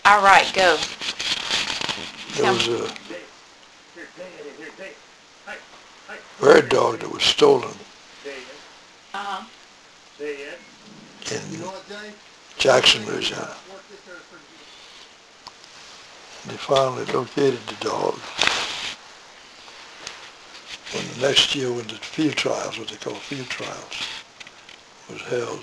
All right, go. There was a bird dog that was stolen Uh-huh. in Jackson, Louisiana. They finally located the dog. When the next year, when the field trials, what they call field trials, was held,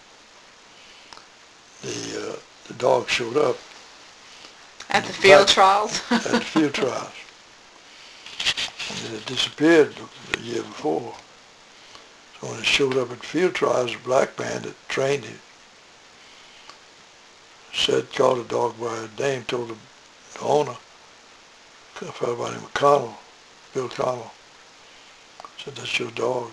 the dog showed up in At the the field back trials? at the field trials, and it had disappeared the year before. So when it showed up at the field trials, the black man that trained him said, called the dog by a name, told the owner, a fellow by the name of Connell, Bill Connell, said, that's your dog.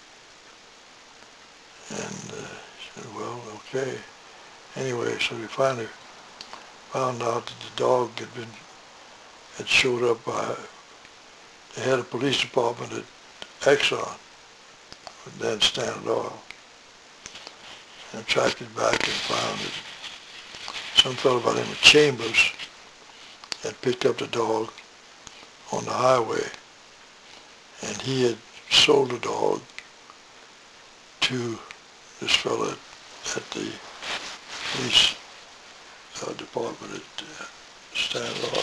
And he said, well, okay. Anyway, so we finally found out that the dog had showed up by, they had a police department at Exxon, then Standard Oil, and tracked it back and found that some fellow by the name of Chambers had picked up the dog on the highway, and he had sold the dog to this fellow at the police department at Standard Oil.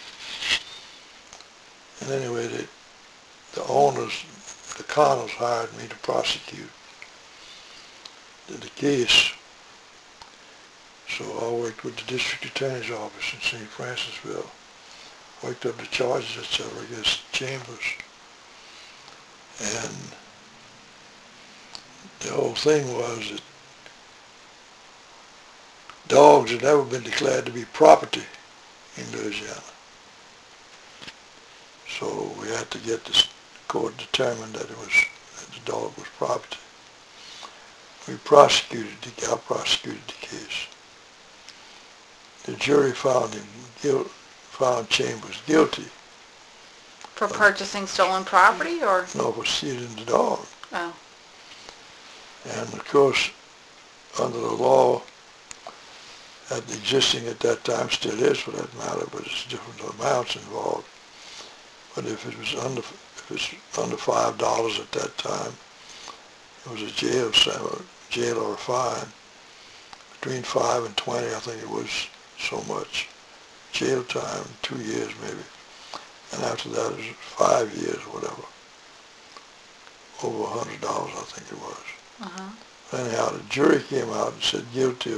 And anyway, the owners, the Connells, hired me to prosecute the case. So I worked with the district attorney's office in St. Francisville, worked up the charges, etc., against Chambers. And the whole thing was that dogs had never been declared to be property in Louisiana. So we had to get the court determined that that the dog was property. I prosecuted the case. The jury found Chambers guilty For of, purchasing stolen property, or? no, for stealing the dog. Oh. And of course, under the law existing at that time, still is for that matter, but it's different amounts involved. But if it's under $5 at that time, it was a jail or a fine. Between 5 and 20, I think it was so much. Jail time, 2 years maybe. And after that, it was 5 years or whatever. Over $100, I think it was. Uh-huh. Anyhow, the jury came out and said guilty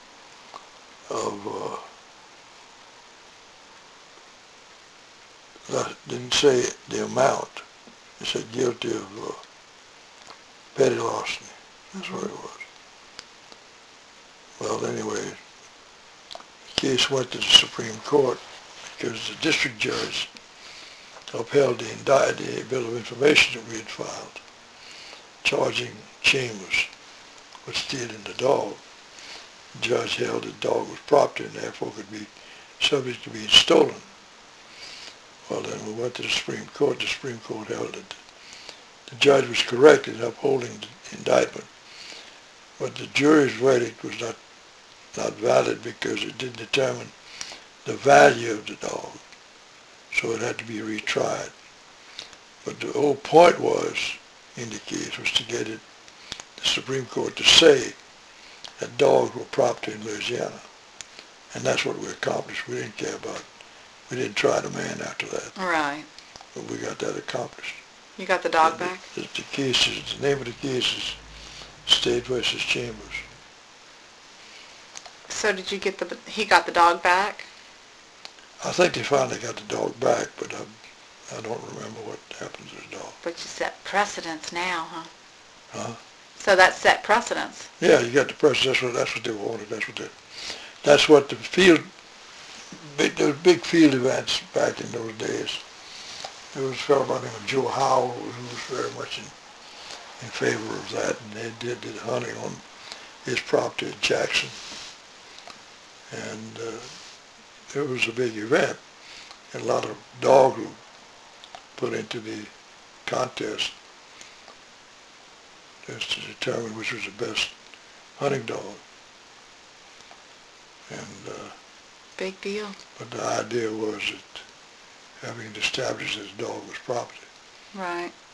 didn't say the amount. They said guilty of petty larceny. That's what it was. Well, anyway, the case went to the Supreme Court because the district judge upheld the bill of information that we had filed, charging Chambers with stealing the dog. The judge held the dog was property and therefore could be subject to being stolen. Well, then we went to the Supreme Court. The Supreme Court held that the judge was correct in upholding the indictment, but the jury's verdict was not valid because it didn't determine the value of the dog, so it had to be retried. But the whole point in the case was to get the Supreme Court to say that dogs were property in Louisiana, and that's what we accomplished. We didn't care about it. We didn't try the man after that. Right. But we got that accomplished. You got the dog back? The name of the case is State versus Chambers. So did you he got the dog back? I think they finally got the dog back, but I don't remember what happened to the dog. But you set precedents now, huh? Huh? So that set precedents. Yeah, you got the precedents. That's what they wanted. That's what those big field events back in those days. There was a fellow by the name of Joe Howell who was very much in favor of that, and they did hunting on his property at Jackson. And it was a big event, and a lot of dogs were put into the contest just to determine which was the best hunting dog. And Big deal. But the idea was that having it established that the dog was property. Right.